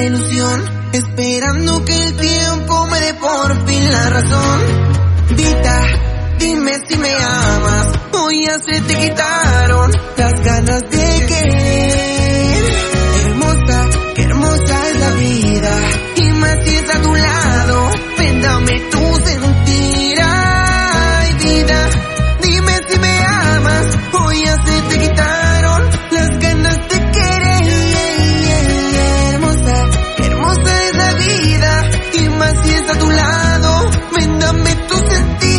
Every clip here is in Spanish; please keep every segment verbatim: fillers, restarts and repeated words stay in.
ilusión, esperando que el tiempo me dé por fin la razón. Dita, dime si me amas, hoy ya se te quitaron las ganas de querer. Hermosa, qué hermosa es la vida, y más si es a tu lado, ven dame tu sentir. Ay vida, dime si me amas, hoy ya se te quitaron las ganas de querer. Hermosa, qué hermosa es la vida, y más si es a tu lado, ven dame tu sentir.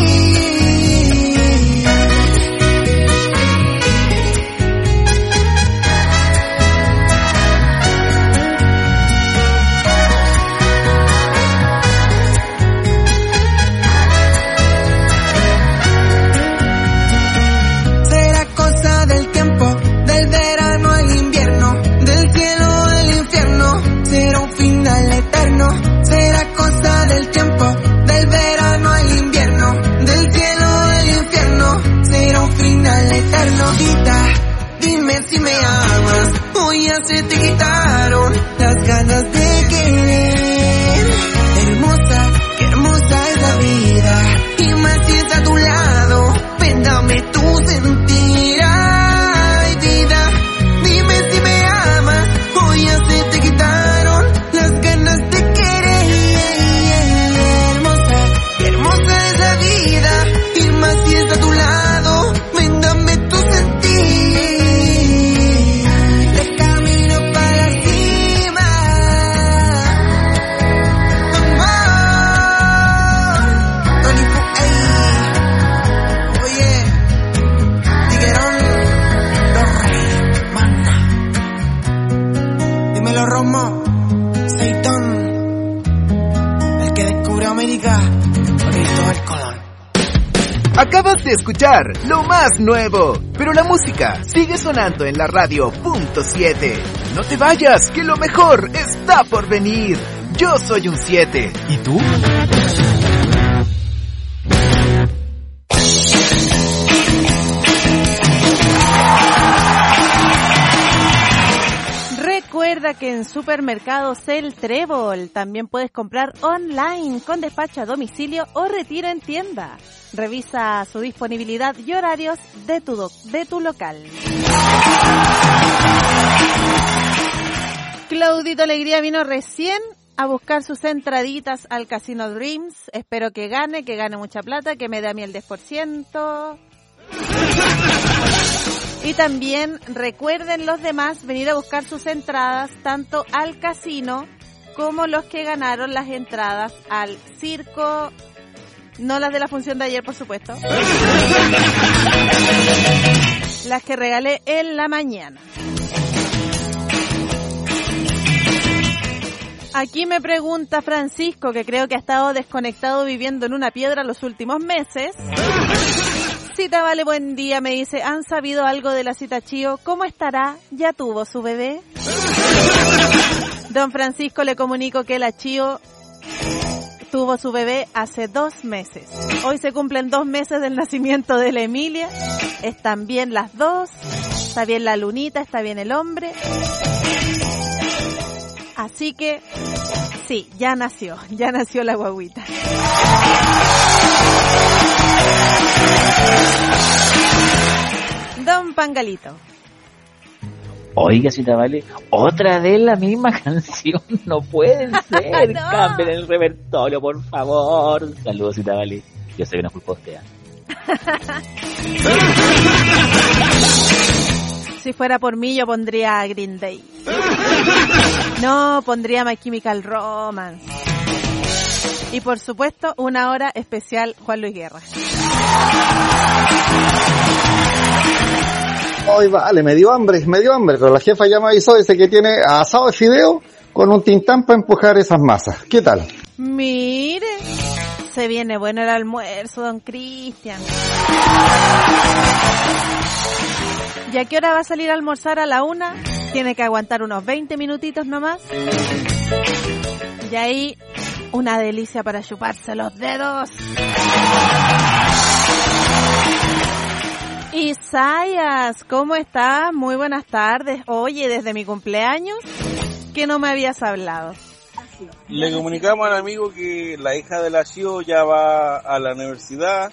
Será cosa del tiempo, del verano al invierno, del cielo al infierno, será un final eterno. Dita, dime si me amas, hoy ya se te quitaron las ganas de querer. Hermosa, qué hermosa es la vida, y más si es a tu lado, ven dame tu sentir. Ay vida, dime si me amas, hoy ya se te quitaron las ganas de y más si es a tu lado, ven dame tu sentir. De camino para cima, amor. Tony Fu, ey. Oye, Tiguerón, los reyes, manda. Dímelo Romo, Seitón, el que descubrió América, Cristóbal Colón. Acabas de escuchar lo más nuevo, pero la música sigue sonando en la radio punto siete. No te vayas, que lo mejor está por venir. Yo soy un siete. ¿Y tú? Recuerda que en Supermercados El Trébol también puedes comprar online con despacho a domicilio o retiro en tienda. Revisa su disponibilidad y horarios de tu, do- de tu local. Claudito Alegría vino recién a buscar sus entraditas al Casino Dreams. Espero que gane, que gane mucha plata, que me dé a mí el diez por ciento. Y también recuerden los demás venir a buscar sus entradas tanto al casino como los que ganaron las entradas al circo. No las de la función de ayer, por supuesto. Las que regalé en la mañana. Aquí me pregunta Francisco, que creo que ha estado desconectado viviendo en una piedra los últimos meses. Cita Vale, buen día, me dice, ¿han sabido algo de la Cita Chío? ¿Cómo estará? ¿Ya tuvo su bebé? Don Francisco, le comunico que la Chío tuvo su bebé hace dos meses. Hoy se cumplen dos meses del nacimiento de la Emilia. Están bien las dos. Está bien la lunita, está bien el hombre. Así que, sí, ya nació. Ya nació la guaguita. Don Pangalito. Oiga, Cita Vale, otra vez la misma canción, no pueden ser, no. Cambien el repertorio, por favor. Saludos, Cita Vale, yo soy una culpa usted. Si fuera por mí, yo pondría Green Day. No, pondría My Chemical Romance. Y por supuesto, una hora especial Juan Luis Guerra. Hoy vale, me dio hambre, me dio hambre, pero la jefa ya me avisó, dice que tiene asado de fideo con un tintán para empujar esas masas. ¿Qué tal? Mire, se viene bueno el almuerzo, don Cristian. ¿Y a qué hora va a salir a almorzar? A la una. Tiene que aguantar unos veinte minutitos nomás. Y ahí, una delicia para chuparse los dedos. Isaías, ¿cómo estás? Muy buenas tardes. Oye, desde mi cumpleaños, qué no me habías hablado? Le comunicamos al amigo que la hija de la Chio ya va a la universidad.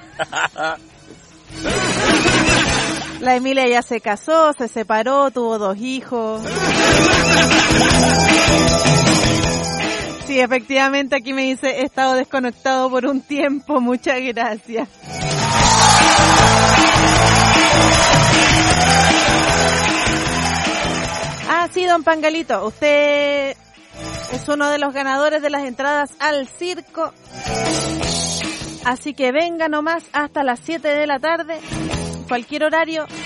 La Emilia ya se casó, se separó, tuvo dos hijos. Sí, efectivamente aquí me dice, he estado desconectado por un tiempo, muchas gracias. Ah, sí, don Pangalito, usted es uno de los ganadores de las entradas al circo. Así que venga nomás hasta las siete de la tarde, cualquier horario,